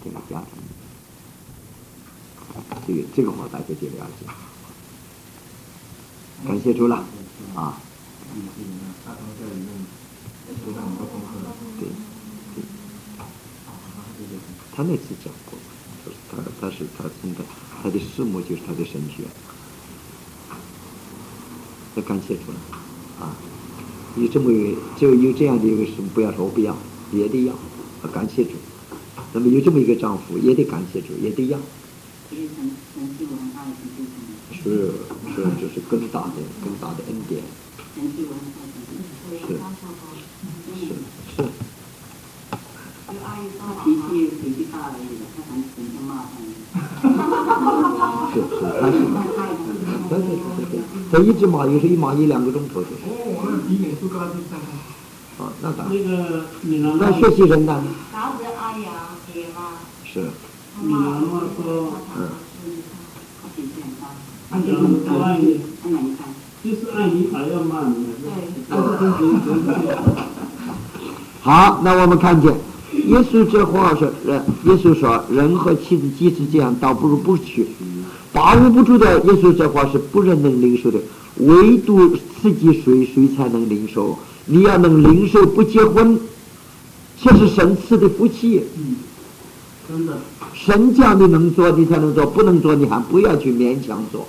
现了家庭。这个话大家就了解。感谢主了啊！对，他那次讲过，就是他的师母就是他的神学。那感谢主了啊！有这样的一个师母，不要说我不要，也得要，感谢主。那么有这么一个丈夫，也得感谢主，也得要。是，这是更大的恩典。是。他一直骂，有时一骂1-2个钟头就是。啊，那当然。那学习人呢？是。 就是爱你还要骂你。 好，那我们看见耶稣这话说，耶稣说人和妻子即使这样，倒不如不娶。把握不住的耶稣这话是不人能领受的，唯独刺激谁才能领受。你要能领受不结婚，这是神赐的福气。 真的。 神叫你能做，你才能做；不能做，你还不要去勉强做。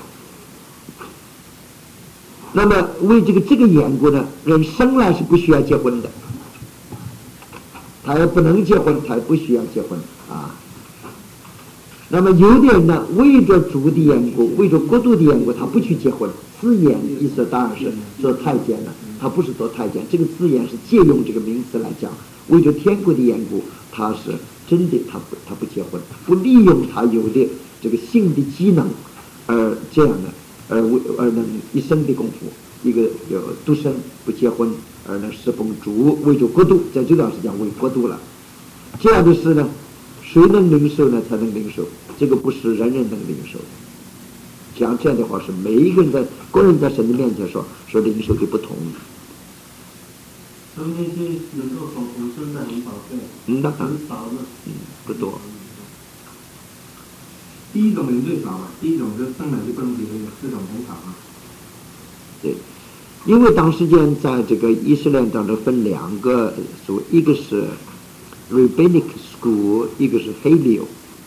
那么为这个缘故呢，人生来是不需要结婚的，他也不能结婚，他也不需要结婚啊。那么有的人呢，为着主的缘故，为着国度的缘故，他不去结婚。字眼意思当然是做太监了，他不是做太监。这个字眼是借用这个名词来讲，为着天国的缘故，他是真的，他不结婚，不利用他有的这个性的机能，而这样的，而能一生的功夫，一个独身不结婚，而能侍奉主，为着国度，在这段时间为国度了。这样的事呢，谁能领受呢？才能领受，这个不是人人能领受的。讲这样的话是每一个人个人在神的面前说领受的不同。 那些能够守独身的很宝贵， 那当然很少的， 不多。 第一种人最少嘛，第一种就生来就不能结婚，这种很少啊。 对，因为当时间在这个以色列当中分2个组，一个是 Rabbinic School， 一个是 Hillel。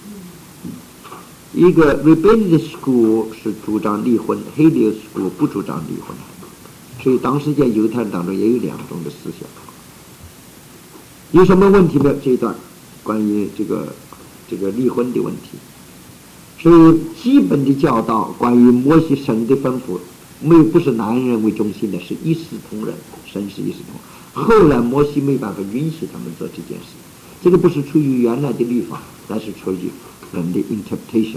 一个 Rabbinic School 是主张离婚， Hillel School 不主张离婚，所以当时间犹太人当中也有2种的思想。有什么问题没有？这一段关于这个离婚的问题。所以基本的教导关于摩西神的吩咐，不是男人为中心的，是一视同仁，神是一视同仁。后来摩西没办法允许他们做这件事，这个不是出于原来的律法，但是出于人的 interpretation。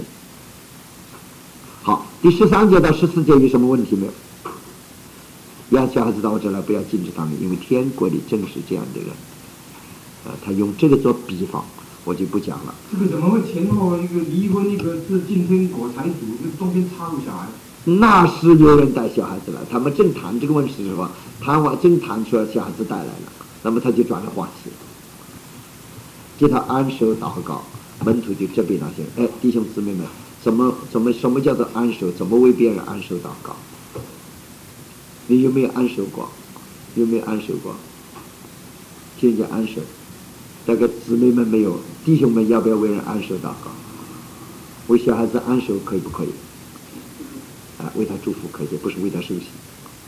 好，第13节到14节有什么问题没有？让小孩子到我这来，不要禁止他们，因为天国里正是这样的人。他用这个做比方，我就不讲了。 这个怎么会前后一个离婚，一个是进天国财主，这中间插入小孩？ 那是有人带小孩子来，他们正谈这个问题的时候，谈完正谈出来小孩子带来了，那么他就转了话题，叫他安守祷告，门徒就责备那些弟兄姊妹们，什么叫做安守？怎么为别人安守祷告？你有没有安守过？有没有安守过？听见安守，大概姊妹们没有，弟兄们要不要为人安守祷告？为小孩子安守可以不可以？为他祝福可以，不是为他受洗。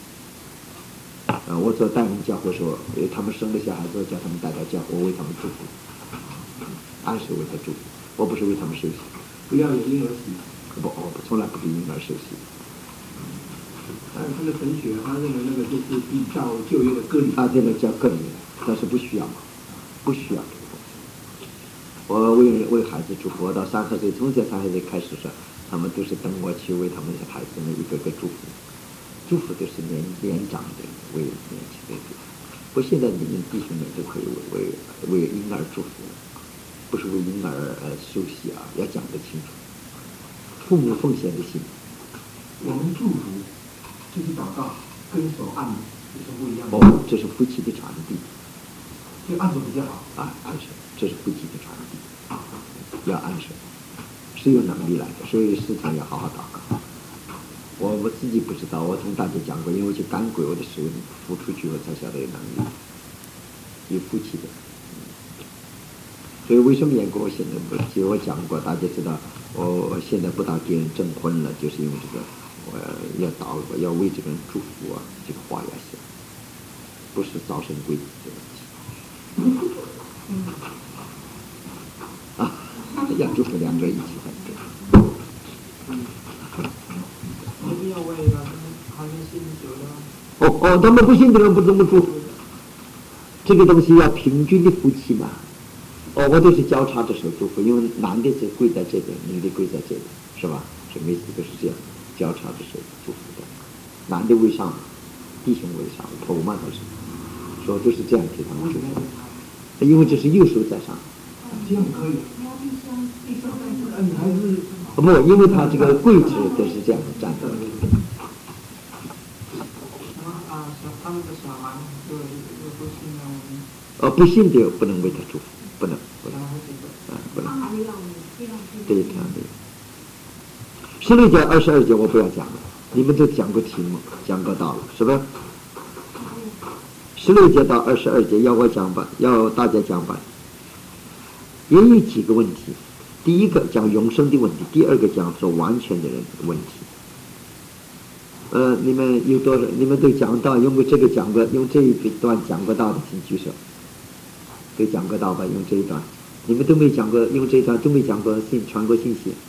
我做带领教会说，他们生了小孩子，叫他们带到教会，我为他们祝福，安守为他祝福，我不是为他们受洗。 不要有婴儿洗。 不，从来不给婴儿受洗。 但是他的神学，他认为那个就是比较旧约的割礼。 这个叫割礼，但是不需要嘛，不需要。我为孩子祝福，我到3岁，从这3岁开始说，他们都是等我去为他们的孩子们一个个祝福，祝福都是年长的为年轻的祝福。我现在你们弟兄们都可以为婴儿祝福，不是为婴儿受洗啊，要讲得清楚。父母奉献的心。 我们祝福就是祷告，跟手按也是不一样的。 这是夫妻的传递。 就按手比较好。 按手，这是夫妻的传递。 要按手，是有能力来的，所以时常要好好祷告。我自己不知道，我同大家讲过，因为我去赶鬼，我的时候付出去，我才晓得有能力，有福气的。所以为什么严格我现在不？其实我讲过，大家知道，我现在不大给人证婚了，就是因为这个，我要祷告，要为这个人祝福啊，这个话要写，不是早生贵子的问题。啊，要祝福两个一起才对。 不要为了他们信主了。 他们不信的人不这么祝福，这个东西要平均的夫妻嘛。我都是交叉着手祝福，因为男的是跪在这边，女的跪在这边，是吧？所以每次都是这样交叉着手祝福的，男的为上，弟兄为上，头嘛都是，所以都是这样给他们祝福，因为这是右手在上。 这样可以。你还是不，因为他这个跪姿都是这样站的。 他们的小孩就不信了。 不信的不能为他祝福，不能。不能。对，这样的。16节、22节我不要讲了，你们都讲过题目，讲过道了，是吧？16节到22节要我讲吧，要大家讲吧。也有几个问题，第一个讲永生的问题，第二个讲做完全的人的问题。你们有多少？你们都讲到，用过这个讲过，用这一段讲过道的，请举手。都讲过道吧？用这一段，你们都没讲过，用这一段都没讲过传过信息，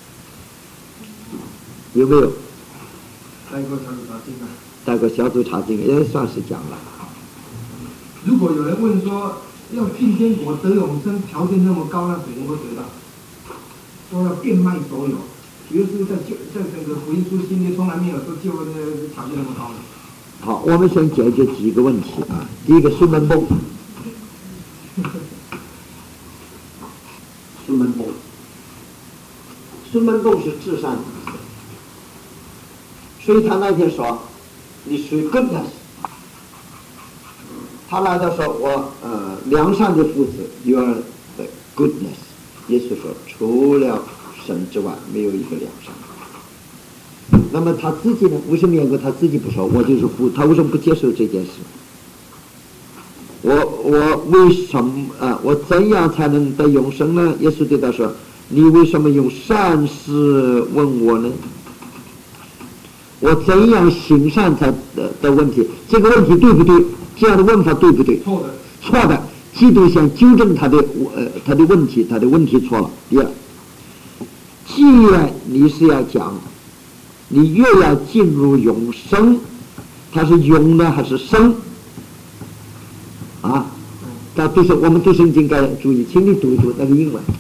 有没有？ 带过小组查经啊？ 带过小组查经，也算是讲了。 如果有人问说要进天国得永生，条件那么高，那谁能够得到？说要变卖所有，比如是在整个福音书新约从来没有说就那个条件那么高的。 好，我们先解决几个问题啊。第一个顺门泵，顺门泵是至善的，所以他那天说你属于 goodness， 他来到说我良善的父子 you are the goodness， 耶稣说除了神之外没有一个良善。那么他自己呢？为什么严格他自己不说？我就是父，他为什么不接受这件事？我为什么我怎样才能得永生呢？耶稣对他说：“你为什么用善事问我呢？我怎样行善才的问题？这个问题对不对？这样的问法对不对？ 错的。 错的。基督想纠正他的问题，他的问题错了。第二，既然你是要讲。”你越要进入永生，它是永呢还是生？啊，那都是我们读圣经该注意，请你读一读那个英文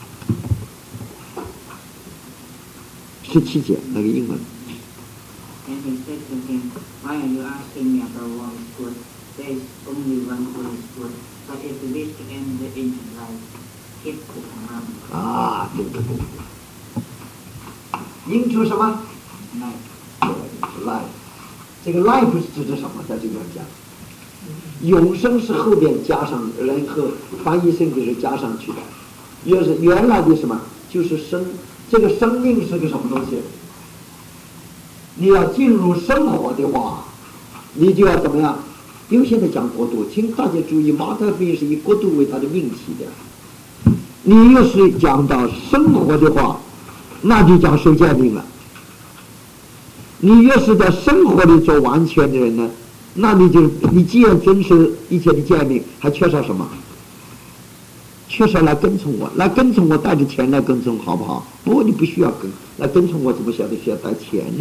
，17节那个英文。 And he said to him, Why are you asking me about what is good? There is only one who is good. But if you wish to enter into life, keep the commandments. 啊，对对对。into 什么？ life， 这个 life 是指的什么？在这边讲，永生是后边加上人和翻译圣经是加上去的，原来的什么就是生，这个生命是个什么东西？你要进入生活的话，你就要怎么样？因为现在讲国度，请大家注意，马太福音是以国度为它的命题的。你要是讲到生活的话，那就讲受诫命了。你越是在生活里做完全的人呢，那你既然遵守一切的诫命，还缺少什么？缺少来跟从我，来跟从我带着钱来跟从，好不好？不，你不需要来跟从我，怎么晓得需要带钱呢？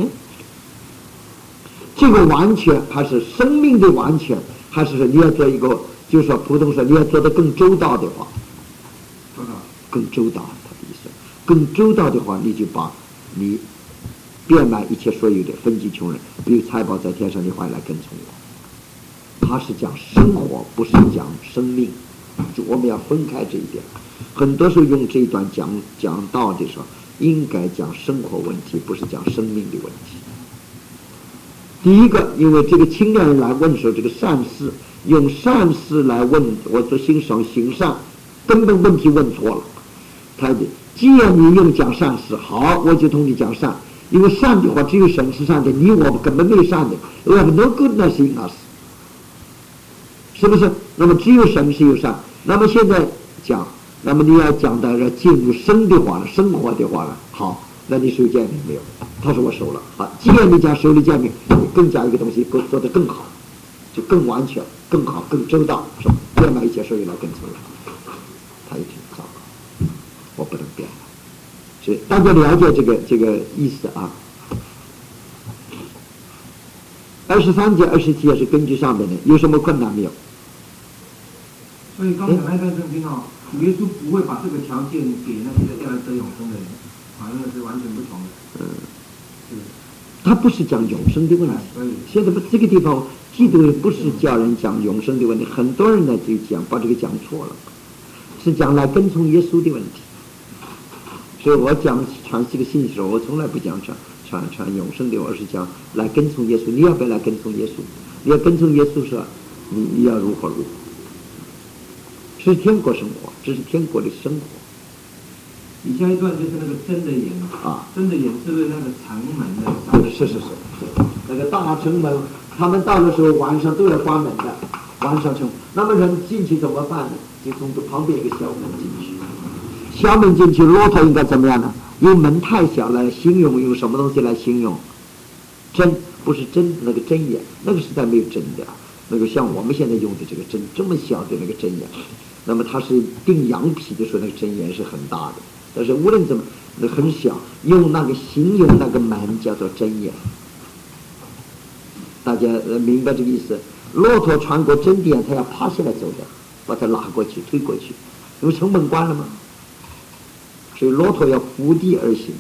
这个完全还是生命的完全，还是说你要做一个，就是说普通说你要做得更周到的话，更周到，他的意思，更周到的话，你就把你变卖一切所有的，分给穷人，有财宝在天上的话来跟从我。他是讲生活，不是讲生命，我们要分开这一点。很多时候用这一段讲道的时候，应该讲生活问题，不是讲生命的问题。第一个，因为这个青年人来问说这个善事，用善事来问我做行善，根本问题问错了。 既然你用讲善事，好，我就同你讲善，因为善的话只有神是善的，你我根本没有善的 ，we have no goodness in us， 是不是？那么只有神是有善。那么现在讲，那么你要讲到要进入生的话了，生活的话了，好，那你收诫命没有？他说我收了。好，既然你讲收了诫命，更加一个东西做得更好，就更完全、更好、更周到，是吧？变卖一切收益来跟从了，他一听糟糕，我不能变了。所以大家了解这个意思啊。23节、27节是根据上面的，有什么困难没有？ 所以刚才那段圣经哦，主耶稣不会把这个条件给那些要来得永生的人，啊，那个是完全不同的。 他不是讲永生的问题。现在不这个地方，基督不是叫人讲永生的问题，很多人呢就把这个讲错了，是讲来跟从耶稣的问题。所以我讲传这个信息的时候，我从来不讲传永生的，而是讲来跟从耶稣。你要不要来跟从耶稣？你要跟从耶稣说，你要如何如何。是天国生活，这是天国的生活。 以下一段就是那个真的眼啊，真的眼是不是那个城门的？ 是，那个大城门，他们到的时候晚上都要关门的，晚上城。那么人进去怎么办呢？就从旁边一个小门进去。小门进去，骆驼应该怎么样呢？用门太小来形容，用什么东西来形容？针不是针，那个针眼，那个时代没有针的，那个像我们现在用的这个针，这么小的那个针眼。那么它是钉羊皮的时候，那个针眼是很大的，但是无论怎么，那很小，用那个形容那个门叫做针眼。大家明白这个意思？骆驼穿过针点，它要趴下来走的，把它拉过去、推过去，因为城门关了嘛，所以骆驼要伏地而行。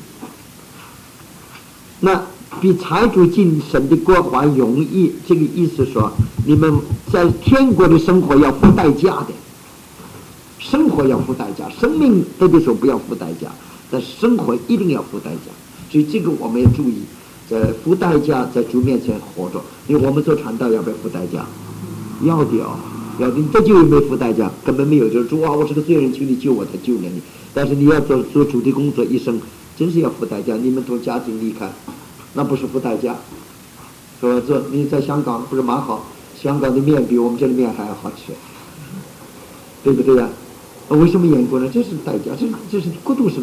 那比财主进神的国还容易，这个意思说，你们在天国的生活要付代价的。生活要付代价，生命得的时候不要付代价，但是生活一定要付代价，所以这个我们要注意，在付代价在主面前活着。因为我们做传道要不要付代价？要的哦，要的。你得救有没有付代价？根本没有，就是主啊，我是个罪人，求你救我，才救了你。但是你要做主的工作，一生真是要付代价。你们从家庭离开，那不是付代价。说你在香港不是蛮好，香港的面比我们这里面还要好吃，对不对呀？为什么严格呢？这是代价，这是国度生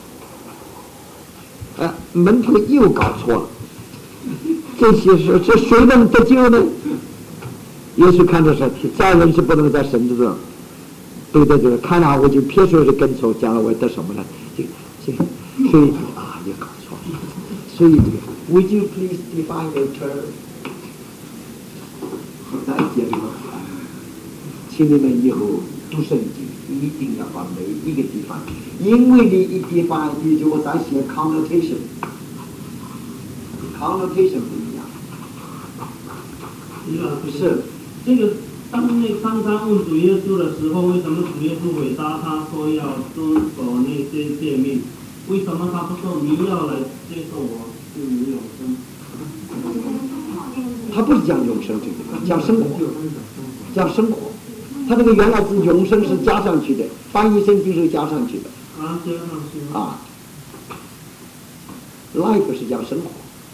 活。门徒又搞错了，这些事，这谁能得救呢？耶稣看着说，在人是不能在神之中。对对对，看了我就撇出来跟从，将来我得什么呢？所以啊，又搞错了。所以 ，Would you please define a term？ 再见了，请你们以后读圣经。一定要把每一个地方，因为你一地方，比如我在写 connotation 不一样。 是这个当他问主耶稣的时候，为什么主耶稣回答他说要遵守那些诫命？为什么他不说你要来接受我，是你永生？ 他不是讲永生这个，讲生活，讲生活。他这个原来是永生是加上去的，翻译圣经是加上去的。 啊，加上去。 啊 ，life 是讲生活。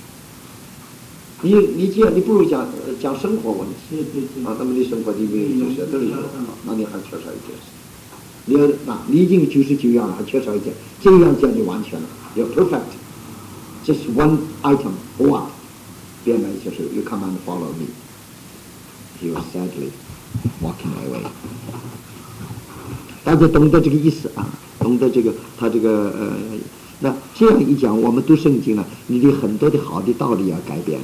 你既然你不如讲生活问题。 是。 啊，那么你生活里面就是都是有，那你还缺少一件事。你要你已经99样了，还缺少一件，这样讲你完全了，要 perfect。Just one item what？ 别人就是 You come and follow me. He was sadly walking away。 大家懂得这个意思啊，懂得这个他这个那这样一讲，我们读圣经了，你的很多的好的道理要改变了，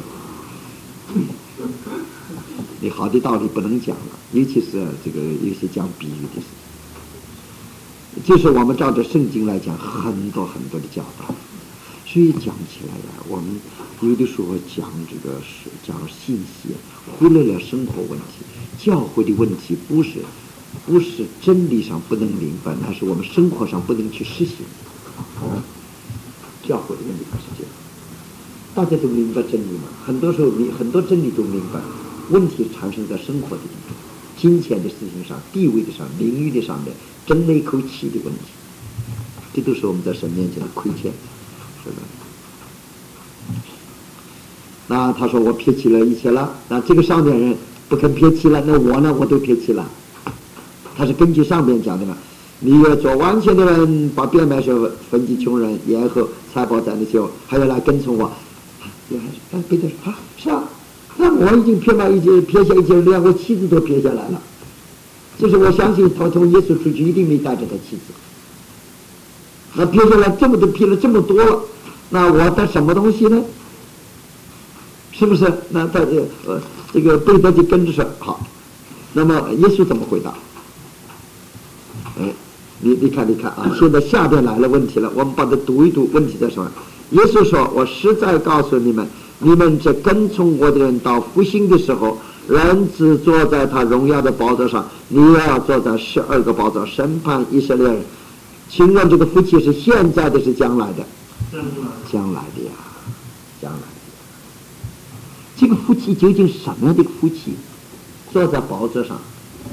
你好的道理不能讲了，尤其是这个有些讲比喻的事情，就是我们照着圣经来讲，很多很多的教导，所以讲起来呀，我们有的时候讲这个是讲信息，忽略了生活问题，教会的问题不是真理上不能明白，那是我们生活上不能去实行。教会的问题不是这样，大家都明白真理嘛？很多时候很多真理都明白，问题产生在生活的地方，金钱的事情上、地位的上、名誉的上面，争那口气的问题， 这都是我们在神面前的亏欠，是吧？那他说我撇弃了一切了，那这个上边人不肯撇弃了，那我呢，我都撇弃了。他是根据上边讲的嘛，你要做完全的人，把变卖时分给穷人，然后财宝在那些还要来跟从我。彼得说是啊，那我已经撇下一切，连我妻子都撇下来了。就是我相信他从耶稣出去一定没带着他妻子。那撇下来这么多，撇了这么多了，那我得什么东西呢？是不是？那他这个彼得就跟着说好。那么耶稣怎么回答？你看啊，现在下边来了问题了，我们把它读一读，问题在什么？耶稣说：“我实在告诉你们，你们这跟从我的人到复兴的时候，人子坐在他荣耀的宝座上，你要坐在12个宝座审判以色列人。请问这个福气是现在的，是将来的？将来的呀，将来的。这个福气究竟是什么样的福气？坐在宝座上，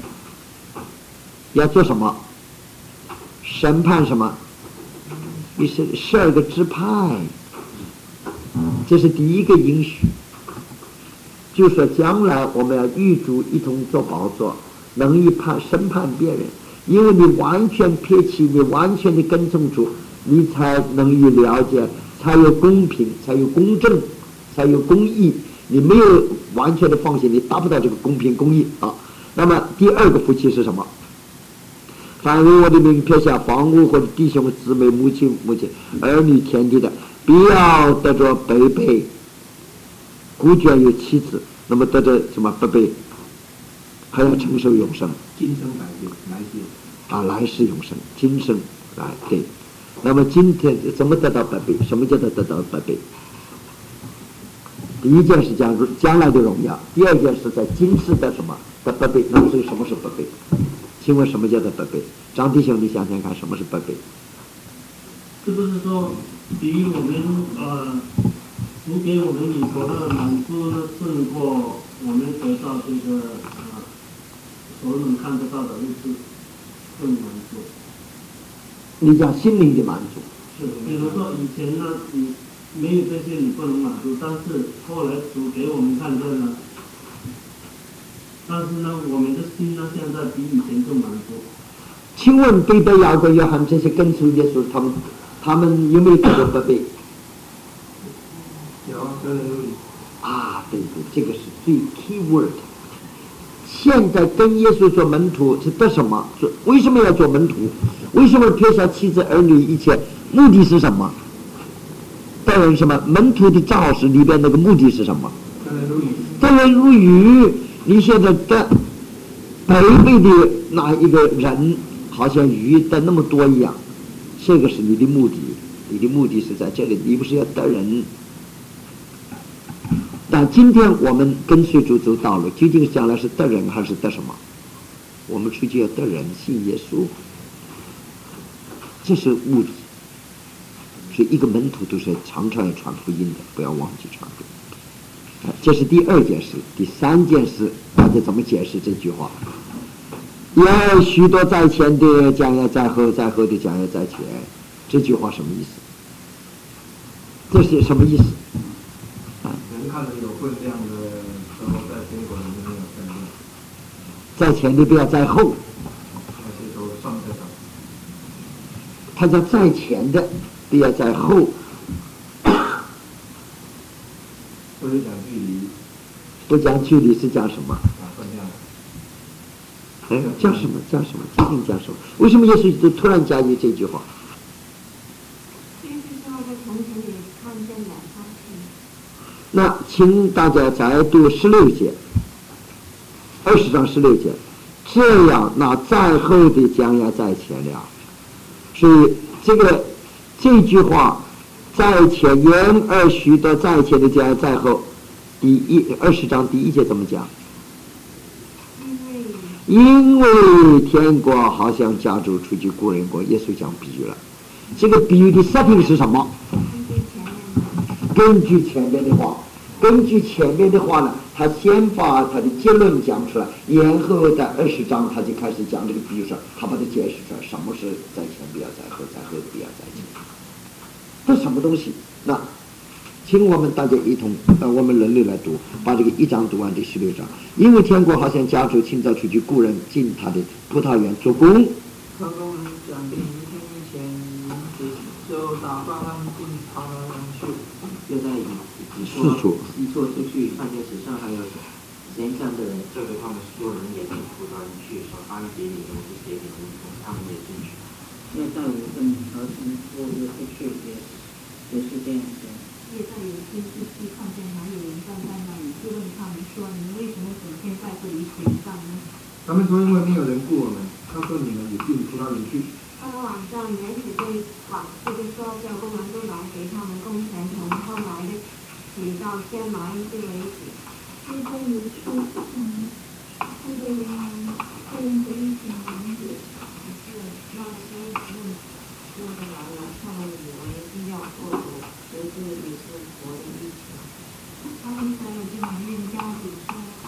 要做什么？审判什么？12个支派，这是第一个应许。就说将来我们要与主一同做宝座，能以审判别人，因为你完全撇弃，你完全的跟从主，你才能以了解，才有公平，才有公正，才有公义。你没有完全的放弃，你达不到这个公平公义啊。那么第二个福气是什么？凡为我的名撇下房屋或者弟兄姊妹母亲儿女田地的，必要得着百倍，孤眷有妻子，那么得着什么百倍？还要承受永生， 今生百倍，来世啊，来世永生，今生来对。那么今天怎么得到百倍？什么叫做得到百倍？第一件是将来的荣耀，第二件是在今世的什么的百倍？那么所以什么是百倍？请问什么叫做百倍？张弟兄，你想想看，什么是百倍？ 是不是说比我们主给我们以后的满足呢，胜过我们得到这个所能看得到的物质更满足？ 你讲心灵的满足。 是，比如说以前呢，你没有这些你不能满足，但是后来主给我们看见了。但是呢，我们的心呢，现在比以前更满足。 请问彼得、雅各、约翰这些跟随耶稣，他们有没有得到百倍？ 有，真的有。 啊，对，这个是最 key word。现在跟耶稣做门徒是得什么？为什么要做门徒？为什么撇下妻子儿女一切？目的是什么？得人什么？门徒的召使里边那个目的是什么？得人如鱼。你现在的百倍的那一个人，好像鱼的那么多一样，这个是你的目的。你的目的是在这里，你不是要得人。但今天我们跟随主走道路，究竟将来是得人还是得什么？我们出去要得人，信耶稣，这是目的。所以一个门徒都是常常要传福音的，不要忘记传福音。这是第二件事。第三件事，大家怎么解释这句话？有许多在前的，将要在后；在后的，将要在前。这句话什么意思？这是什么意思？ 人看着有分量的时候，在结果里面没有分量。 在前的不要在后。 那些都上在上。 他叫在前的不要在后。 不是讲距离， 不讲距离是讲什么？ 分量。 讲什么？讲什么？究竟讲什么？为什么耶稣就突然加入这句话？那请大家再读16节，20章16节，这样那在后的将要在前了。所以这句话。在前言而许多在前的将要在后。20章第1节怎么讲？因为天国好像家主出去雇人国，耶稣讲比喻了。这个比喻的setting是什么？根据前面的话， 他先把他的结论讲出来，然后在20章他就开始讲这个，比如说他把它解释出来，什么是在前不要在后，在后不要在前，这什么东西？那请我们大家一同我们轮流来读，把这个1章读完，这16章。因为天国好像家主清早出去雇人进他的葡萄园做工。 他跟我们讲第1天以前就打发他们进葡萄园去， 又在四处出去，看见史上还有贤善的人， 这对他们所有人也进葡萄园去，所安别你们是别你们，他们也进去。 因为在我跟儿童我也出去也是这样子。 夜在有天之期，看见还有人站在那里，就问他们说：“你们为什么整天在这里闲站呢？” 他们说因为没有人雇我们，他说你们也进葡萄园去。 到了晚上，园主对管事的说，叫工人都来给他们工钱，从后来的起到先来的为止。 夜在有说：“他的人们个人的一点名字。” 那些人说的来了，他们以为是要做主，其实也是活的意思。 他们才有这埋怨家主说：“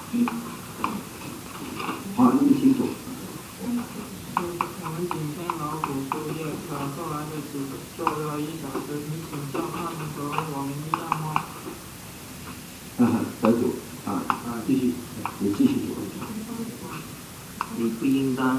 好，你们清楚。 我们今天老虎树叶，后来的只做了1小时，你请教他们和我们一样吗？ 再读继续，你继续读。 你不应当。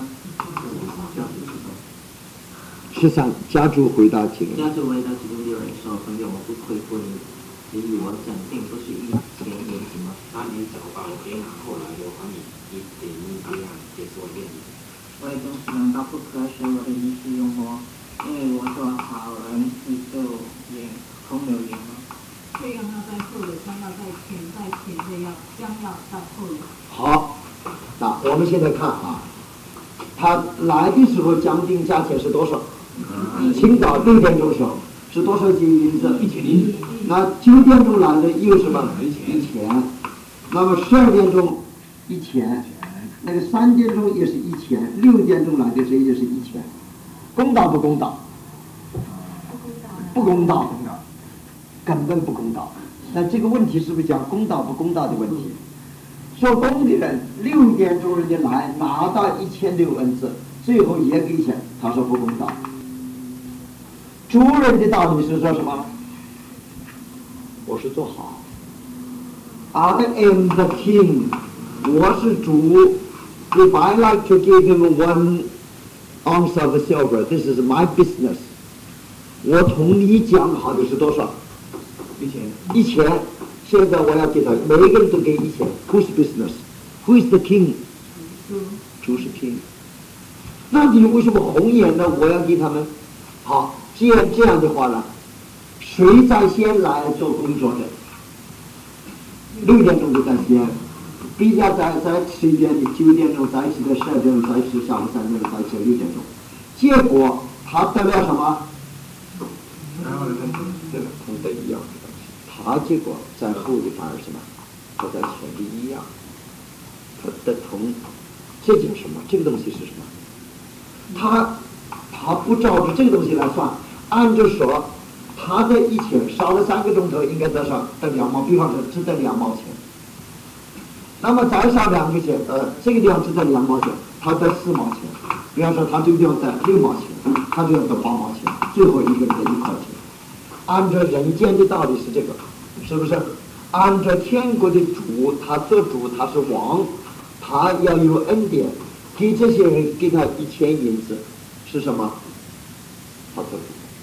13，家主回答几人？ 家主回答其中6人说：“朋友，我不亏负你，你与我整定不是1钱银子吗？ 那你早把我给拿过来，我还你1点1样给做练。 外中士难道不可使我的意思用我？因为我做好人，你就也空有灵吗？” 这样要在后的，将要在前，在前的将要在后的。 好，那我们现在看他来的时候讲定价钱是多少？清早6点钟时候是多少斤银子？1钱银子。那9点钟来的又什么？1钱。那么12点钟1钱，那个3点钟也是1钱，6点钟来的时候也是1钱。公道不公道？不公道，根本不公道。那这个问题是不是讲公道不公道的问题？做工的人6点钟人家来拿到1600银子，最后也给钱，他说不公道。主人的道理是说什么？我是做好。I am the king， 我是主。If I like to give him 1 ounce of silver, this is my business。我同你讲好的是多少？1钱。现在我要给他，每个人都给1钱。Who's business? Who is the king? 主是 king。那你为什么红眼呢？我要给他们。好，这样的话呢，谁在先来做工作的？6点钟就在先，比较在迟一点的9点钟，再迟的12点钟，再迟下午3点钟，再迟6点钟。结果他得了什么？这个同等一样的东西。他结果在后的反而什么？他在前的一样。他的同，这叫什么？这个东西是什么？他不照着这个东西来算，按着说，他的1钱少了3个钟头，应该得2毛，比方说只得2毛钱。那么再少2个钱，这个地方只得2毛钱，他得4毛钱。比方说他这个地方得6毛钱，他就要得8毛钱，最后一个人得1块钱。按照人间的道理是这个，是不是？按照天国的主，他做主，他是王，他要有恩典，给这些人给他1000银子，是什么？他做主。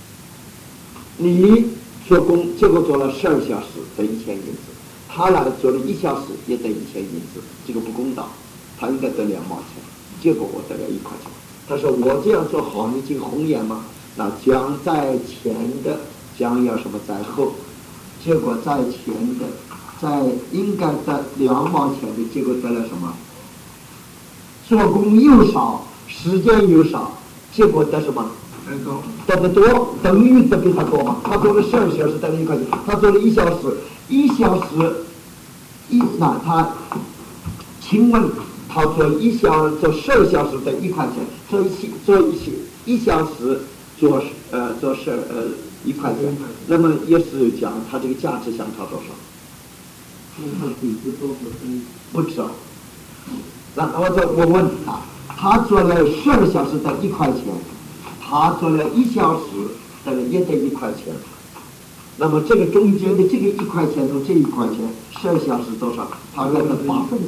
你做工，结果做了12小时得1000银子，他来做了1小时也得1000银子，这个不公道，他应该得2毛钱，结果我得了1块钱。他说我这样做好，你进红眼吗？那将在前的将要什么在后，结果在前的在应该得2毛钱的，结果得了什么？做工又少，时间又少，结果得什么？得的多，等于得比他多嘛。他做了12小时得了1块钱，他做了1小时，1小时那他，请问他做12小时得1块钱，做1小时做1块钱，那么也是讲他这个价值相差多少？ 那他底子多少分？ 不知道。那我问他做了12小时得1块钱，他做了1小时也得1块钱。那么这个中间的这个1块钱和这1块钱，12小时多少？他来了8分钱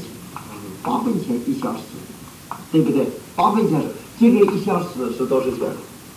，8分钱1小时，对不对？8分钱，这个1小时是多少钱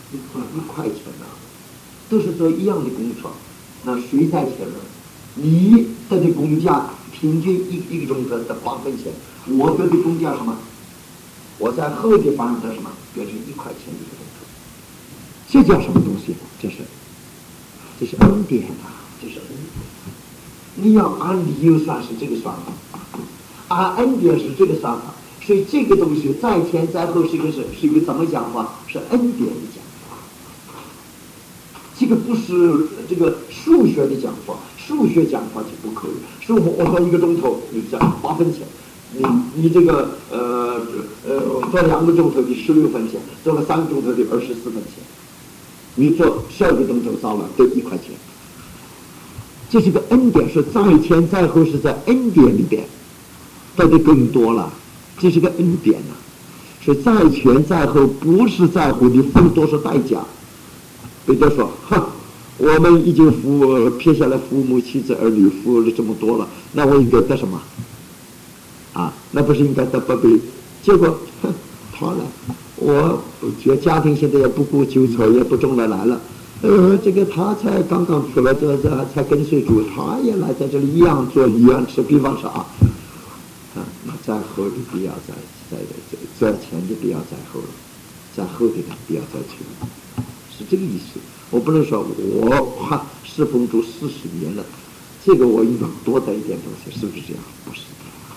？1块钱啊，都是做一样的工作，那谁在前面？你得的工价平均一个钟头得8分钱，我得的工价什么？我在后地方得什么？变成1块钱一个钟头，这叫什么东西？这是恩典啊，这是恩典。你要按理由算是这个算法，按恩典是这个算法，所以这个东西在前在后是一个怎么讲法？是恩典的讲法。这个不是这个数学的讲法，数学讲法就不可以。数学我说1个钟头你讲8分钱，你这个做2个钟头的16分钱，做了3个钟头的24分钱。你做12个钟头早了得1块钱，这是个恩典，是在前在后是在恩典里边得的更多了，这是个恩典啊。所以在前在后不是在乎你付多少代价。彼得说：“我们已经撇下来父母妻子儿女付了这么多了，那我应该得什么？啊，那不是应该得宝贝？结果他呢？我觉得家庭现在也不顾纠错，也不种了来了。这个他才刚刚出来，这才跟随主，他也来在这里一样做一样吃。比方说那在后的不要在前的不要在后了，在后的不要在前了，是这个意思。我不能说我侍奉主40年了，这个我应该多得一点东西，是不是这样？不是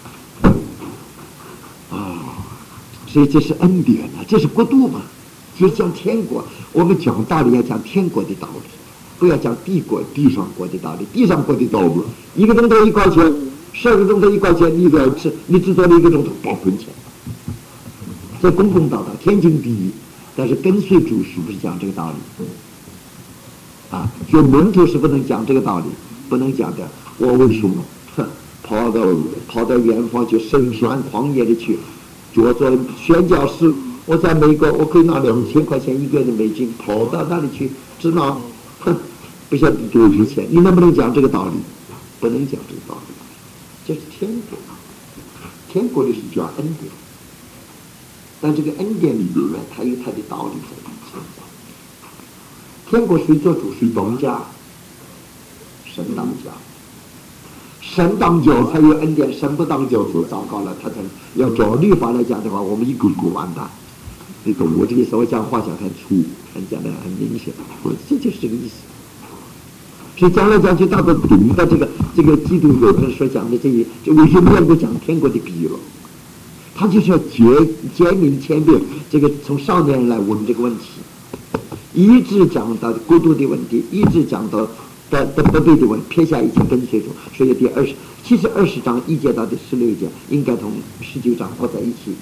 所以这是恩典啊，这是国度嘛，就是讲天国。我们讲道理要讲天国的道理，不要讲地上国的道理。地上国的道理，1个钟头1块钱，12个钟头1块钱，你要吃，你只做了1个钟头8分钱，这公公道道，天经地义。但是跟随主是不是讲这个道理？做门徒是不能讲这个道理，不能讲的。我为什么跑到远方去深山旷野里去？做宣教士，我在美国，我可以拿2000块钱1个月的美金，跑到那里去，只拿不晓得多少钱。你能不能讲这个道理？不能讲这个道理，这是天国。天国里是讲恩典，但这个恩典里面它有它的道理在里面。天国谁做主？谁当家？神当家。神当教才有恩典，神不当教就糟糕了。他才要照律法来讲的话，我们一个个完蛋。我这个时候讲话讲很粗，讲的很明显，这就是这个意思。所以讲来讲去，大都懂得这个基督有人所讲的这些，就为什么能够讲天国的比喻了？他就是要解明前面这个从少年人来问这个问题，一直讲到国度的问题，一直讲到的不对的问题，撇下一切跟随主。所以其实20章1节到第16节应该同19章合在一起。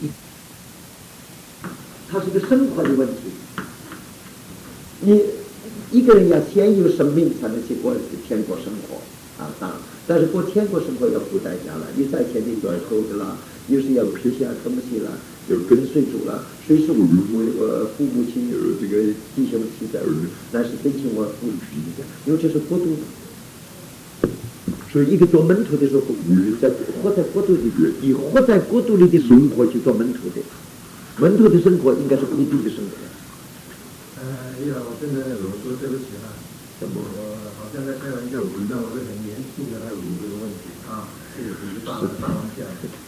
它是个生活的问题。你一个人要先有生命才能去过天国生活但是过天国生活要付代价了。你在前的转后的了，又是要撇下东西了，有跟随主了。虽是我父母亲有这个弟兄妻子儿女，但是真情我付出一下，因为这是国度的。所以一个做门徒的时候，活在国度里面，以活在国度里的生活去做门徒的。门徒的生活应该是国度的生活。 我真的我说对不起了，我好像在开玩笑，但我是很严肃的来问这个问题这个是大方向。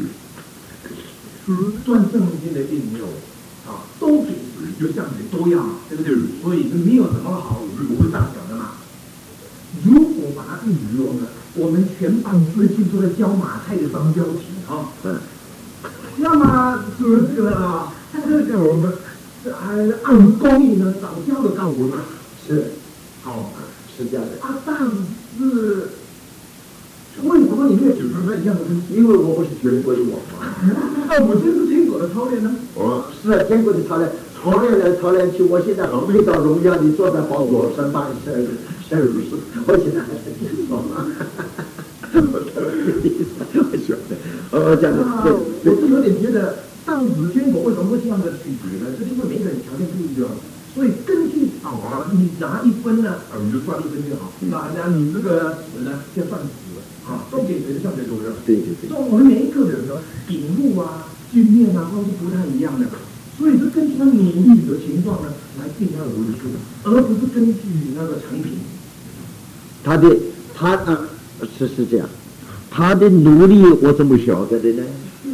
赚圣经的应用都平时就像你都一样，对不对？所以没有什么好我是这样讲的嘛。如果把它应用了，我们全班最近都在教马太的商标题那么是这个我们按公益呢，早教的干活呢是是这样的但是为什么你没有举出来一样的问题？因为我不是全国的王嘛。我就是天国的操练呢。是天国的操练，操练来操练去。我现在还没到荣耀里坐在宝座上办事，我现在还是我说的，讲的对。 我是有点觉得当子坚果为什么会这样的区别呢？这就是每个人条件不一样。所以根据你拿1分呢，你就算1分就好。那你这个10呢，就算10都给谁的像谁多的。 对对对。 所以我们每一个人的领悟啊、经验啊，都是不太一样的。所以是根据他免疫力的情况呢，来定他的维数，而不是根据那个产品。 他是这样，他的努力我怎么晓得的呢？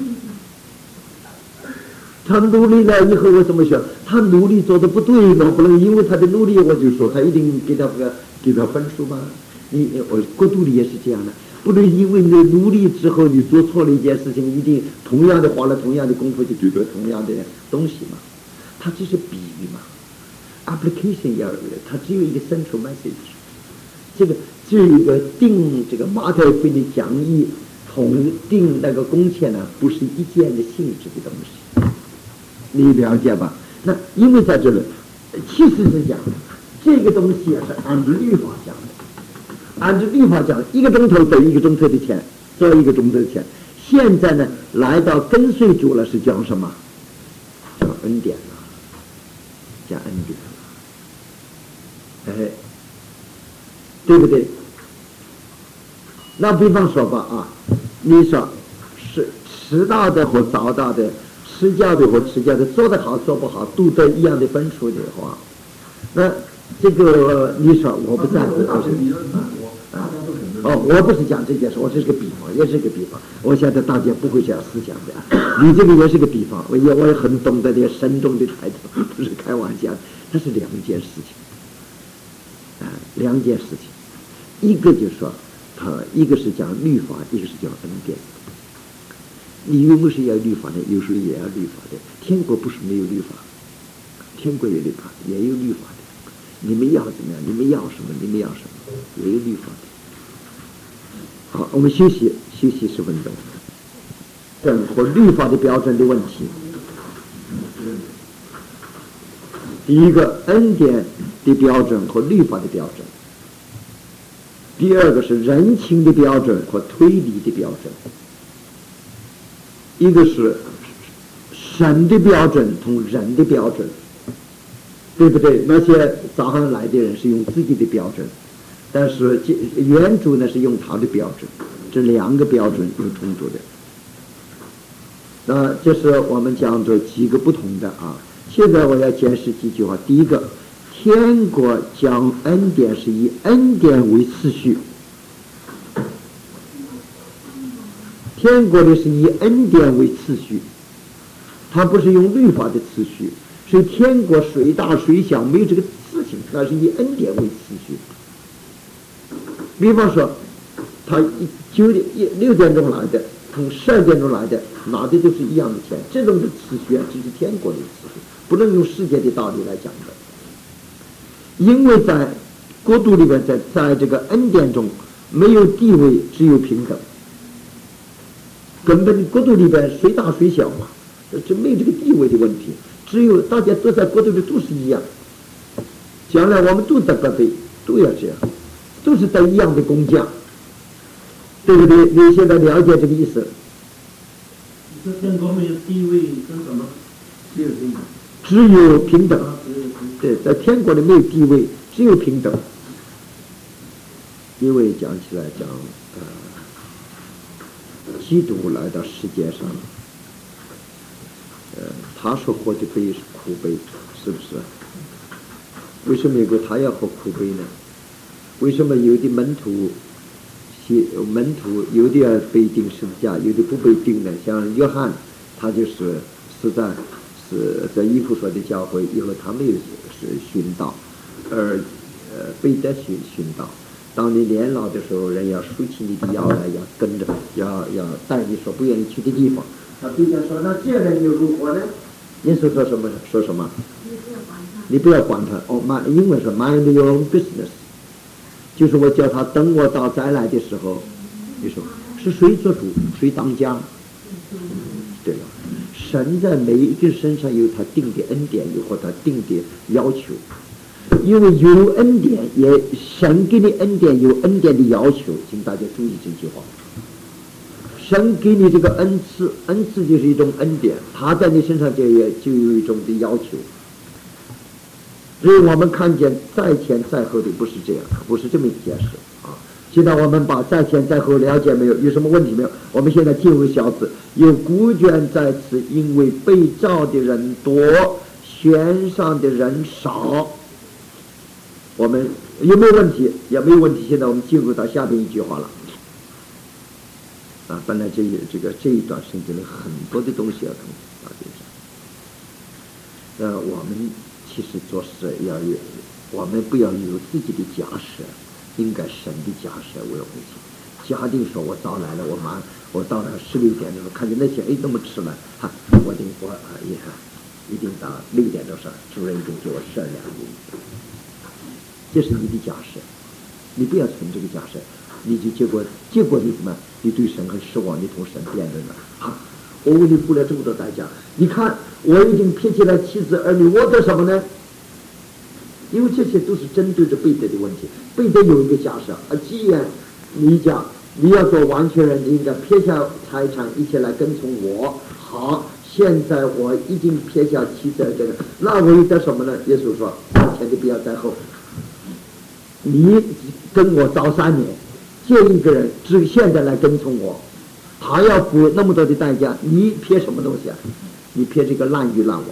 他努力了以后我怎么想？他努力做的不对，我不能因为他的努力我就说他一定给他分数吗？国度里也是这样的，不能因为你努力之后你做错了一件事情，一定同样的花了同样的功夫就得同样的东西嘛。他只是比喻嘛 ，application 要他只有一个 central message。这个只有一个定这个马太福音的讲义同定那个工钱呢，不是一件的性质的东西，你了解吧？那因为在这里，其实是讲这个东西是按照律法讲的，按照律法讲，1个钟头得1个钟头的钱，做1个钟头的钱。现在呢，来到跟随主了，是讲什么？讲恩典了，讲恩典了，对不对？那比方说吧啊，你说是迟到的和早到的，迟交的和迟交的，做得好做不好都得一样的分数的话，那这个你说我不赞成。我不是讲这件事，我这是个比方，也是个比方。我现在大家不会这样思想的，你这个也是个比方，我也很懂得这慎重的态度，不是开玩笑，它是2件事情，2件事情。一个就是说，一个是讲律法，一个是讲恩典。你有没是要律法的？有时候也要律法的。天国不是没有律法，天国有律法，也有律法的。你们要怎么样？你们要什么？你们要什么？也有律法的。好，我们休息10分钟。和律法的标准的问题。第一个，恩典的标准和律法的标准。第二个是人情的标准和推理的标准，一个是神的标准同人的标准，对不对？那些早上来的人是用自己的标准，但是原主呢是用他的标准，这2个标准有冲突的。那这是我们讲的几个不同的啊。现在我要解释几句话。第一个，天国讲恩典是以恩典为次序，天国的是以恩典为次序，它不是用律法的次序，所以天国谁大谁小没有这个事情，那是以恩典为次序。比方说，他6点钟来的，从12点钟来的，拿的都是一样的钱，这种的次序啊，这是天国的次序，不能用世界的道理来讲的。因为在国度里面，在这个恩典中没有地位，只有平等。根本国度里边谁大谁小嘛，这没有这个地位的问题，只有大家都在国度里都是一样。将来我们都在各地都要这样，都是在一样的工匠，对不对？你现在了解这个意思？ 这天国没有地位跟什么？ 只有平等。对，在天国里没有地位，只有平等。因为讲起来讲，基督来到世界上，他所喝的杯是苦杯，是不是？为什么他要喝苦杯呢？为什么有的门徒有的要被钉十字架，有的不被钉呢？像约翰，他就是在以弗所的教会以后，他没有是殉道，而彼得殉道。当你年老的时候，人要竖起你的腰来，要跟着，要带你所不愿意去的地方。他彼得说：“那这人又如何呢？”耶稣说什么？说什么？你不要管他。英文说 mind your own business， 就是我叫他等我到再来的时候，你说是谁做主，谁当家？对了，神在每一个人身上有他定的恩典，有或他定的要求。因为有恩典，也神给你恩典，有恩典的要求，请大家注意这句话。 神给你这个恩赐，恩赐就是一种恩典，他在你身上就有一种的要求。所以我们看见在前在后的不是这样，不是这么一件事啊。现在我们把在前在后了解没有？有什么问题没有？我们现在进入小字，有孤卷在此，因为被召的人多，选上的人少。我们有没有问题？也没有问题。现在我们进入到下边一句话了。本来这一段圣经里很多的东西要从大地上。我们其实做事要有，我们不要有自己的假设，应该神的假设为为基。假定说我早来了，我到了16点的时候看见那些那么迟了，我一定到6点多上，主人一定给我12两银。这是你的假设，你不要存这个假设，你就结果你怎么？你对神很失望，你同神辩论了我为你付了这么多代价，你看我已经撇弃了妻子儿女，我得什么呢？因为这些都是针对着背德的问题。背德有一个假设既然你讲你要做完全人，你应该撇下财产一切来跟从我。好，现在我已经撇下妻子儿女，那我又得什么呢？耶稣说前的不要在后，你跟我早3年，借一个人只现在来跟从我，他要付那么多的代价，你撇什么东西啊？你撇这个滥竽滥网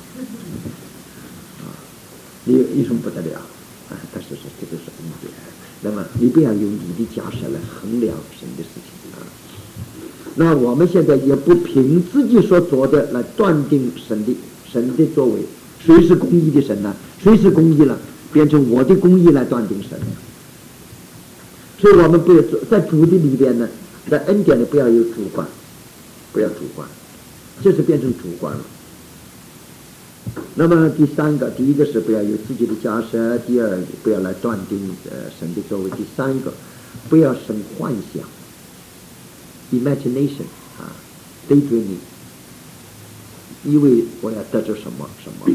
你有什么不得了但是这个是恩典。那么你不要用你的假设来衡量神的事情那我们现在也不凭自己所做的来断定神的作为。谁是公义的神呢？谁是公义了？变成我的公义来断定神。所以我们不要在主的里边呢，在恩典里不要有主观，不要主观，这是变成主观了。那么第一个是不要有自己的假设，第二不要来断定神的作为，第三个不要生幻想 imagination daydreaming， 以为我要得着什么什么。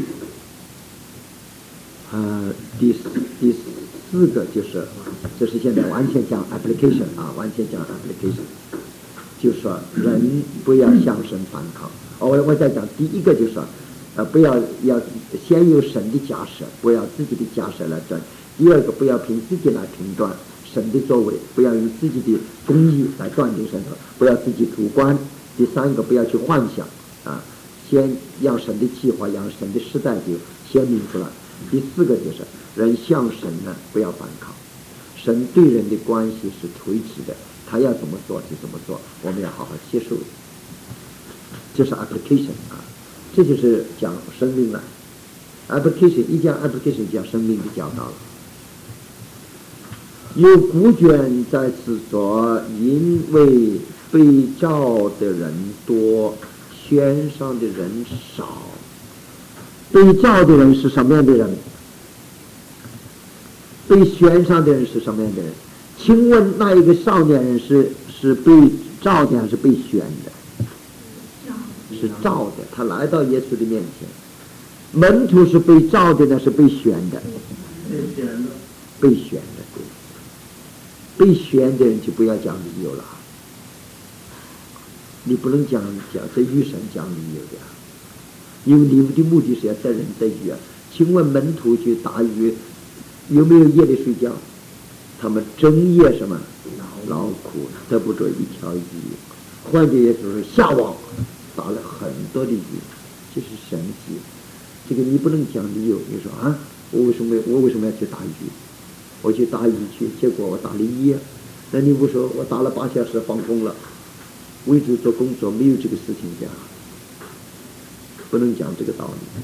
第四个这是现在完全讲 application 完全讲 application， 就是说人不要向神反抗。我再讲第一个就是说不要先有神的假设，不要自己的假设来断。第二个不要凭自己来评断神的作为，不要用自己的公义来断定神的，不要自己主观。第三个不要去幻想先让神的计划，让神的时代就显明出来。第四个就是人向神呢不要反抗，神对人的关系是垂直的，他要怎么做就怎么做，我们要好好接受。这是 application 这就是讲生命了。application 一讲 application 讲生命的教导了。有古卷在此说，因为被召的人多，选上的人少。被召的人是什么样的人？被选上的人是什么样的人？请问那一个少年人是被召的还是被选的？是召的，他来到耶稣的面前。门徒是被召的呢，是被选的？被选的，对。被选的人就不要讲理由了，你不能讲这与神讲理由的。因为你的目的是要得人得鱼请问门徒去打鱼有没有夜里睡觉？他们整夜什么劳苦，得不着一条鱼。换句话说，下网打了很多的鱼，这是神迹。这个你不能讲理由，你说我为什么要去打鱼？我去打鱼去，结果我打了1夜。那你不说我打了8小时放工了，为主做工作，没有这个事情讲。不能讲这个道理。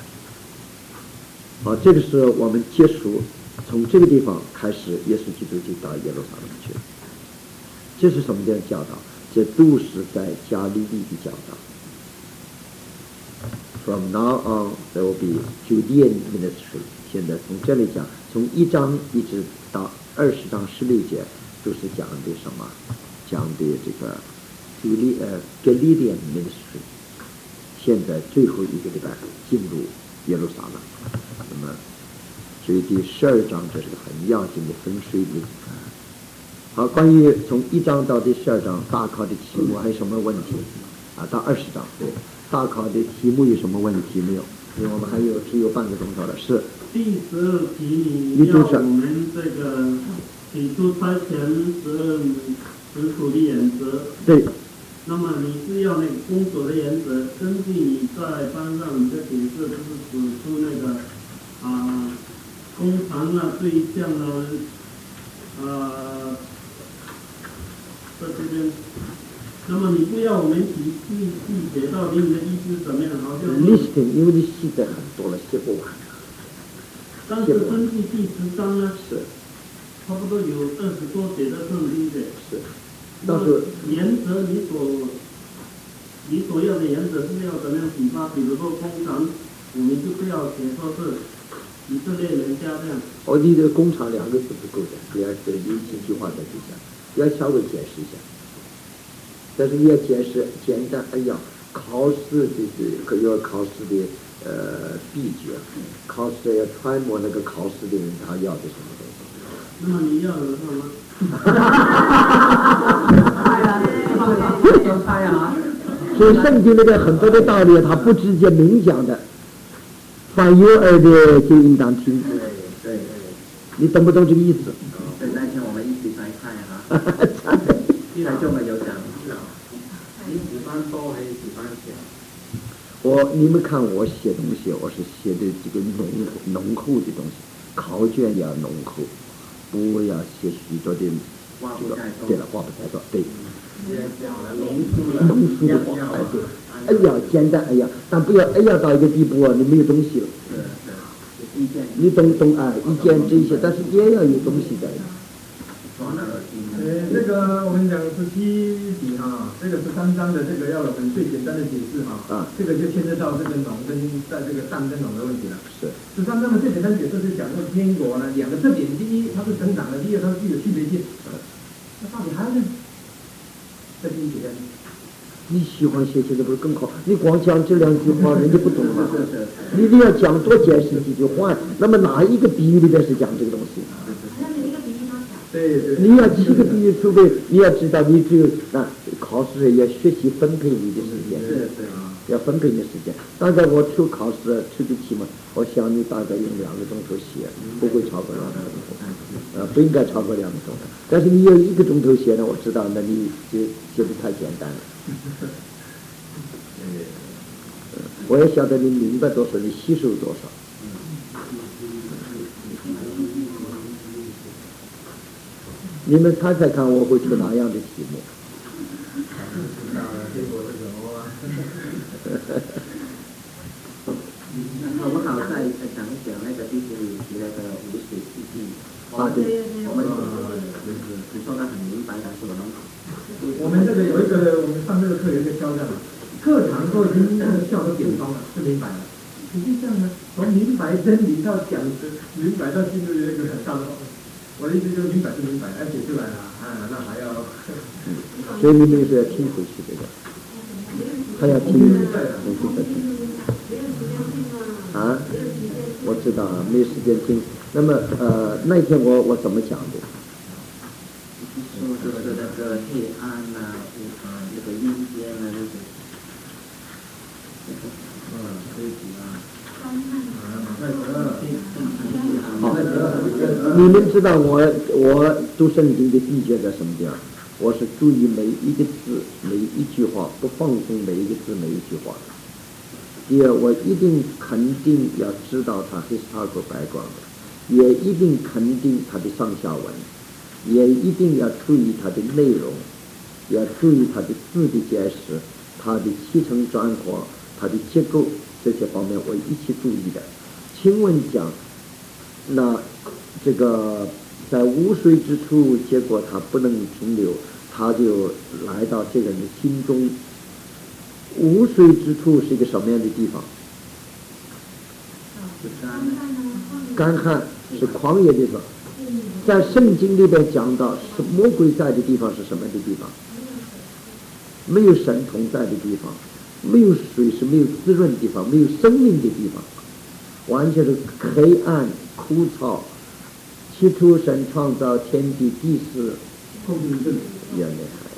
这个是我们结束，从这个地方开始，耶稣基督就到耶路撒冷去了。这是什么的教导？这都是在加利利的教导。From now on, there will be Judean ministry. 现在从这里讲，从1章一直到20章16节，都是讲的什么？讲的这个Galilean ministry。现在最后一个礼拜进入耶路撒冷，那么所以第12章这是个很要紧的分水岭。 好，关于从1章到第12章大考的题目还有什么问题？到20章，对，大考的题目有什么问题没有？因为我们只有半个钟头了。是。 第12题你要我们这个提出差遣使徒的原则。 对。 那么你是要那个工作的原则，根据你在班上你的解释，就是指出那个工厂对象在这边。那么你不要我们细节到底你的意思是怎么样？好像 listing 因为你细的很多了，写不完。 但是根据第10章呢， 是差不多有20多节的圣经的。 是。但是原则你所要的原则是要怎么样启发？比如说工厂，我们就不要写说是以色列人家这样。 你的工厂2个字不够的，第二个有几句话在底下，要稍微解释一下。但是你要解释简单，考试的有考试的秘诀，考试要揣摩那个考试的人他要的什么东西。 那么你要有什么？ 所以圣经那个很多的道理，他不直接明讲的，凡有耳的就应当听。 对。 你懂不懂这个意思？ 对，那天我们一起来看哈。那就没有讲。你喜欢多还是喜欢小？ 你们看我写东西，我是写的这个浓厚的东西，考卷要浓厚，不要写许多的这个。对了，话不太多，对。浓缩的话，对。简单，但不要到一个地步你没有东西了。你懂意见这些，但是也要有东西在。 这个我们讲17题这个13章的这个要有很最简单的解释这个就牵涉到这个浓跟在这个淡跟浓的问题了。 是。 13章的最简单解释是讲说天国呢2个特点，第一它是成长的，第二它是具有区别性。那到底还要再给你解释。 你喜欢写的不是更好？你光讲这2句话，人家不懂嘛。你要讲多解释几句话，那么哪一个比喻里边是讲这个东西？ 对。 你要7个比喻，除非你要知道，你只有考试要学习分配你的时间，要分配你的时间。大概我出考试出的题嘛，我想你大概用2个钟头写，不会超过2个钟头，不应该超过2个钟头。但是你有1个钟头写呢，我知道，那你就写的太简单了。我也晓得你明白多少，你吸收多少。你们猜猜看，我会出哪样的题目？ 我好再讲一讲那个第15题那个无水世纪。 对。 我们你说的很明白，但是我们这个有一个，我们上这个课有一个挑战课堂都已经笑都点通了，是明白了。实际上呢，从明白真理到讲明白到进入那个很大的。我的意思就是明白是明白，写出来了那还要。 所以你们是要听回去这个，还要听，我知道没时间听。那么那天我怎么讲的？ 说这个那个黑暗那个阴间那个。 你们知道我读圣经的秘诀在什么地方？我是注意每一个字每一句话，不放松每一个字每一句话。第二，我一定肯定要知道它是historical background，也一定肯定它的上下文，也一定要注意它的内容，要注意它的字的解释，它的起承转合，它的结构，这些方面我一起注意的。请问讲，那这个在无水之处，结果他不能停留，他就来到这个人的心中。无水之处是一个什么样的地方？干旱，是旷野的地方。在圣经里边讲到，是魔鬼在的地方是什么样的地方？没有神同在的地方，没有水是没有滋润的地方，没有生命的地方，完全是黑暗枯燥。起初神创造天地地势， 控制这个。 也厉害。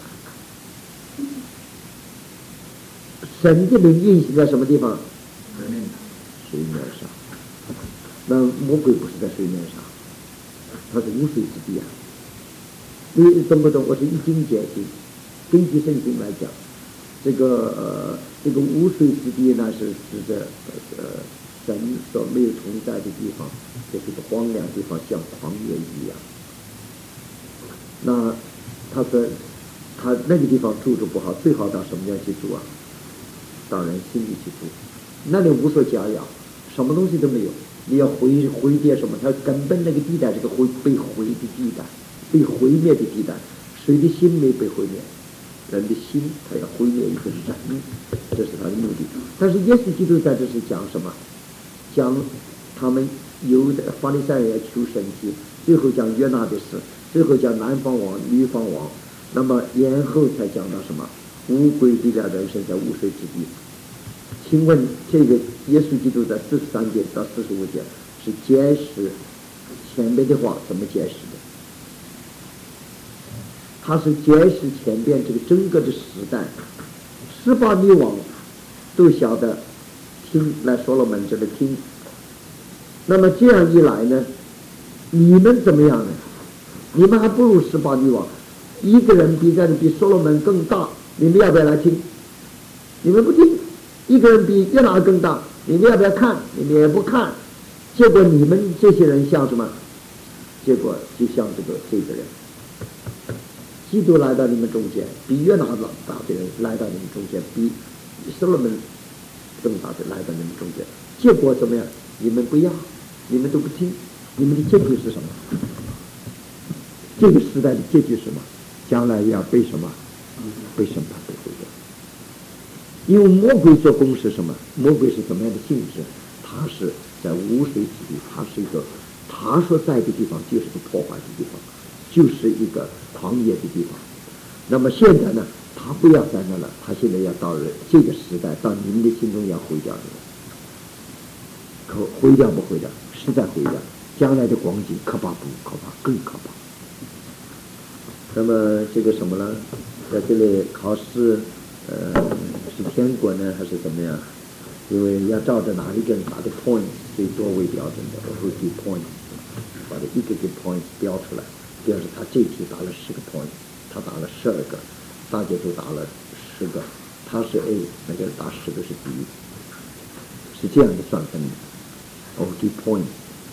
神的灵运行在什么地方？水面上。那魔鬼不是在水面上，他是无水之地啊。你懂不懂？我是一经解释，根据圣经来讲，这个无水之地呢，是指着神所没有存在的地方，就是个荒凉地方，像旷野一样。那他说，他那个地方住着不好，最好到什么地方去住啊？到人心里去住，那里无所佳肴，什么东西都没有。你要毁灭什么？它根本那个地带是个被毁的地带，被毁灭的地带。谁的心没被毁灭？人的心，他要毁灭一个人，这是他的目的。但是耶稣基督在这是讲什么？讲他们有的法利赛人求神迹，最后讲约拿的事，最后讲南方王、女方王，那么然后才讲到什么？乌龟地的人生在无水之地。请问这个耶稣基督在43节到45节是解释前面的话怎么解释的？他是解释前边这个整个的时代，18女王都晓得听来所罗门这里听。那么这样一来呢，你们怎么样呢？你们还不如18女王，一个人比所罗门更大，你们要不要来听？你们不听。一个人比约拿更大，你们要不要看？你们也不看。结果你们这些人像什么？结果就像这个人，基督来到你们中间，比约拿大的人来到你们中间，比所罗门更大的来到你们中间。结果怎么样？你们不要，你们都不听，你们的结局是什么？这个时代的结局是什么？将来要被什么？被审判，被毁掉。因为魔鬼做工是什么？魔鬼是怎么样的性质？他是在无水之地，他是一个他所在的地方就是个破坏的地方，就是一个狂野的地方。那么现在呢，他不要在那了，他现在要到这个时代，到你们的心中要毁掉你们。毁掉不毁掉？实在毁掉。将来的光景可怕不可怕？更可怕。那么这个什么呢？在这里考试。是天国呢还是怎么样？因为要照着哪一个哪个 point 最多为标准的，我会给 point， 把它一个 point 标出来。比方说他这题答了10个 point， 他答了12个，大家都答了10个，他是 A， 那个答10个是 B， 是这样的算分的。我给 point，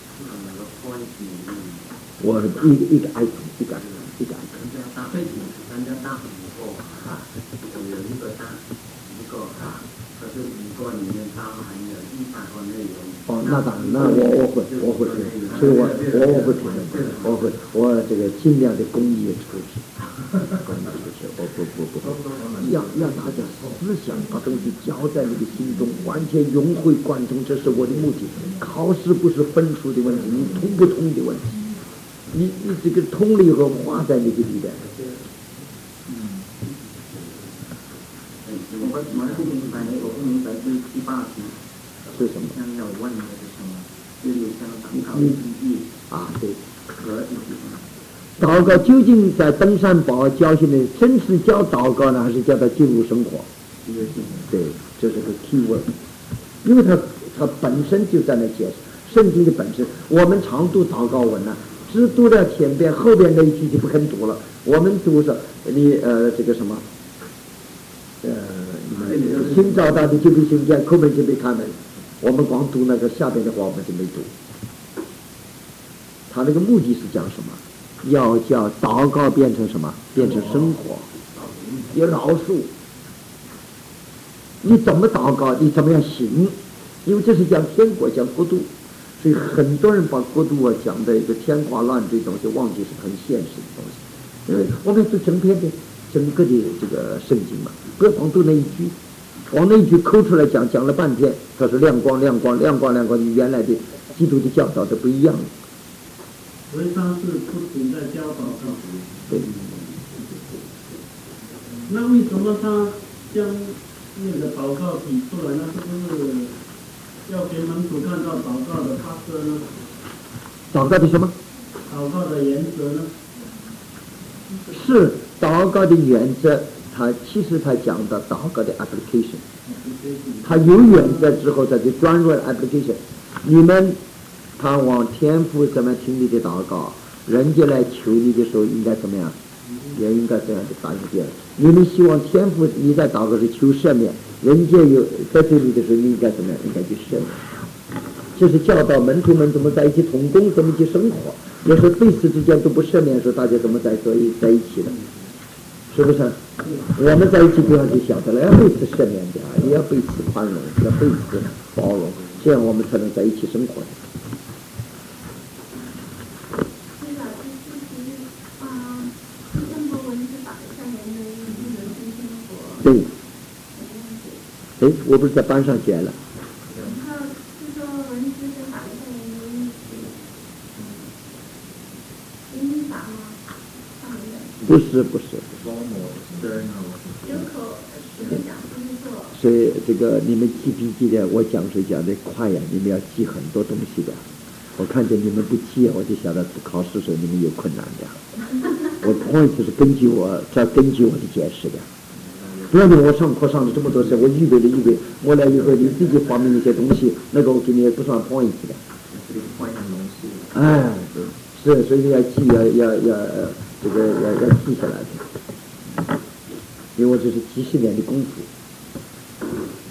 我一个 item 一个 item。答对题，人家答5个啊，有一个答1个啊，可是5个里面答含有100个内容。哦，那当然，那我会，所以我会评论，我这个尽量的公益处置，我不，要大家思想把东西交在你的心中，完全融会贯通，这是我的目的。考试不是分数的问题，你通不通的问题。你这个通了以后化在你的里边。 我不明白这第8题是什么？ 要问的是什么？就是像祷告意义啊，对，和祷告究竟在登山宝教训的，真是教祷告呢，还是教他进入生活？对，这是个 key word， 因为它本身就在那解释圣经的本身。我们常读祷告文呢，只读了前边，后边那一句就不肯读了。我们读说你这个什么新找到的就被新见，叩门就被开门。我们光读那个下边的话，我们就没读。他那个目的是讲什么？要叫祷告变成什么？变成生活，有饶恕。你怎么祷告，你怎么样行？因为这是讲天国，讲国度，所以很多人把国度讲的一个天花乱坠东西，忘记是很现实的东西。因为我们是整篇的整个的这个圣经嘛，不要光读那一句，往那一句抠出来讲了半天，他说亮光，你原来的基督的教导都不一样。 所以他是不停在教导他。 对。 那为什么他将那个祷告提出来呢？是不是要给门徒看到祷告的法则呢？ 祷告的什么？ 祷告的原则呢？ 是祷告的原则，其实他讲的祷告的 application， 他有原则之后，他就转入 application。你们盼望天父怎么听你的祷告，人家来求你的时候应该怎么样，也应该这样的答应。你们希望天父你在祷告是求赦免，人家有得罪你的时候，你应该怎么样？应该去赦免。这是教导门徒们怎么在一起同工，怎么去生活。有时候彼此之间都不赦免的时候，大家怎么在一起的？是不是？我们在一起不要去晓得了，要彼此赦免的，也要彼此宽容，要彼此包容，这样我们才能在一起生活。对，哎，我不是在班上学了。不是，所以这个你们记笔记的，我讲是讲的快呀，你们要记很多东西的。我看见你们不记，我就晓得考试时候你们有困难的。我 point 是根据我的解释的。不要我上课上了这么多事，我预备，我来以后你自己发明一些东西，那个我给你也不算 point 的。哎，是，所以你要记，要这个要记下来的，因为这是几十年的功夫，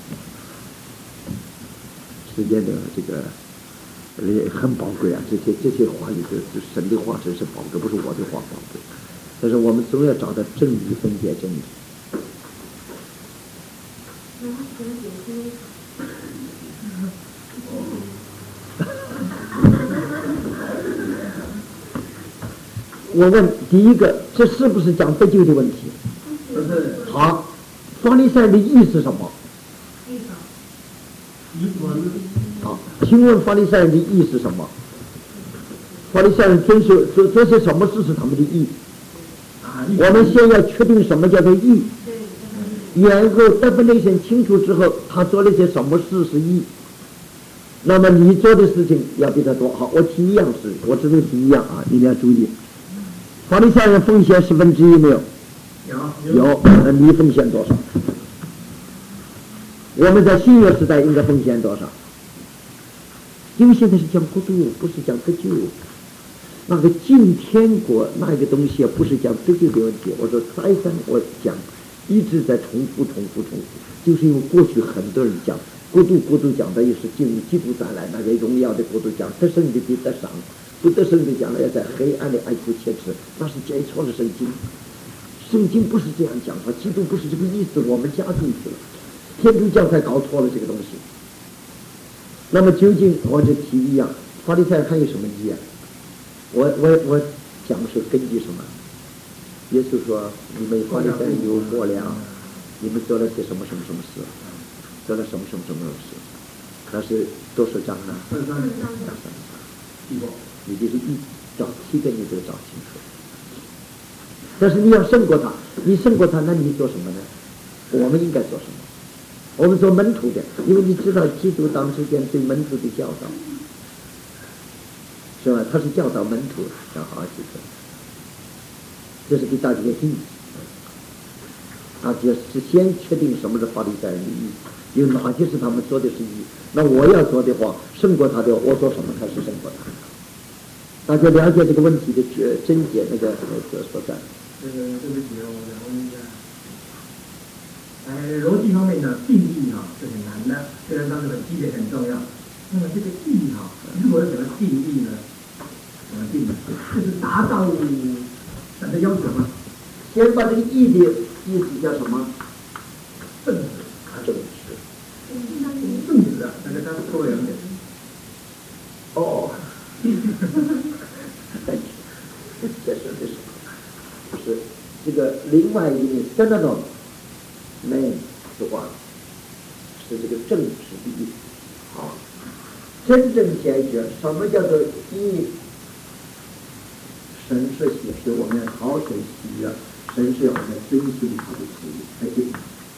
时间的这个很宝贵啊！这些话里头，神的话真是宝贵，不是我的话宝贵。但是我们总要找到真理，分解真理。我问第一个，这是不是讲得救的问题？好，法利赛人的义是什么？好，请问法利赛人的义是什么？法利赛人遵守做些什么事是他们的义？我们先要确定什么叫做义，然后 definition 清楚之后，他做了些什么事是义。那么你做的事情要比他多。好，我提一样事，我只能提一样啊，你们要注意。法利赛人奉献1/10没有？有。那你奉献多少？我们在新约时代应该奉献多少？因为现在是讲国度，不是讲得救。那个进天国那个东西不是讲得救的问题。我说再三我讲，一直在重复，就是因为过去很多人讲国度讲的也是进入基督再来那个荣耀的国度，讲得胜的比得上，不得胜的讲了要在黑暗里哀哭切齿，那是解错了圣经。圣经不是这样讲的，基督不是这个意思，我们加进去了，天主教才搞错了这个东西。那么究竟我就提一样，法利赛人还有什么义啊？我讲是根据什么？耶稣说你们法利赛人有过量，你们做了些什么事，做了什么事，那是多少章呢？33。你就是一找7个你都找清楚。但是你要胜过他，那你做什么呢？我们应该做什么？我们做门徒的，因为你知道基督当时间对门徒的教导，是吧？他是教导门徒要好好记住，这是给大家的意义。大家是先确定什么是法利赛人的义，有哪些是他们做的是义。那我要做的话，胜过他的，我做什么才是胜过他？大家了解这个问题的症结那个所在。 对不起，我想问一下，逻辑方面的定义是很难的，虽然当时的基本很重要。那么这个义如果怎么定义呢？怎么定义？就是达到神的要求吗？ 先把这个义的意思叫什么？ 正直，那个他说2点。 哦，这是是这个另外一个 standard name 的话，是这个正直的意思。好，真正解决什么叫做义？神是喜我们好生喜悦，神是我们遵循他的旨意，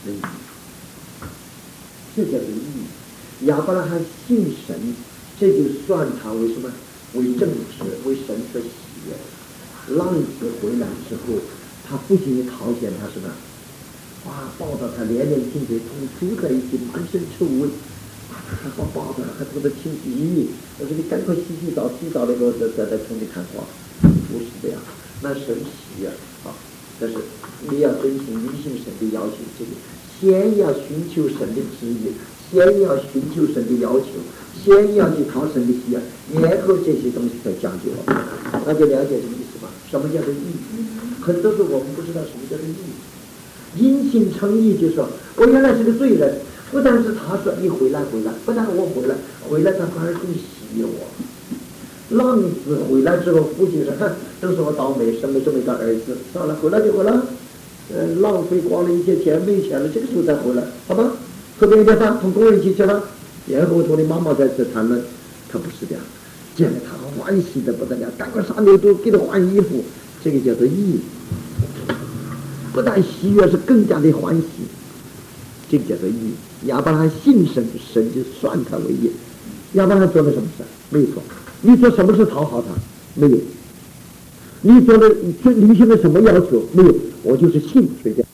这叫做义。亚伯拉罕信神，这就算他为什么？为正直，为神所喜悦。 浪子回来之后，他父亲讨嫌他什么？哇，抱着他连连亲嘴，住在一起，满身臭味。他抱着，还说的亲咦，我说你赶快洗澡，洗澡那个在冲你看花，不是这样，那神洗啊，但是你要遵循女性神的要求，这个先要寻求神的旨意，先要寻求神的要求，先要去讨神的喜爱，然后这些东西才讲究了，那就了解这个意思吧？什么叫做义？很多时候我们不知道什么叫做义。因信称义就是说，我原来是个罪人，不但是他说你回来，不但我回来他反而更喜悦我。浪子回来之后，父亲说：“哼，都是我倒霉，生了这么一个儿子，算了，回来就回来，浪费光了一些钱，没钱了，这个时候再回来，好吧？喝点饭，同工人一起去了。”然后同你妈妈在这谈论，他不是这样，见了他欢喜的不得了，赶快杀牛犊给他换衣服，这个叫做义。不但喜悦，是更加的欢喜，这个叫做义。亚伯拉罕信神，神就算他为义。亚伯拉罕做了什么事？没有错。你做什么事讨好他？没有。你做了履行了什么要求？没有。我就是信，随便。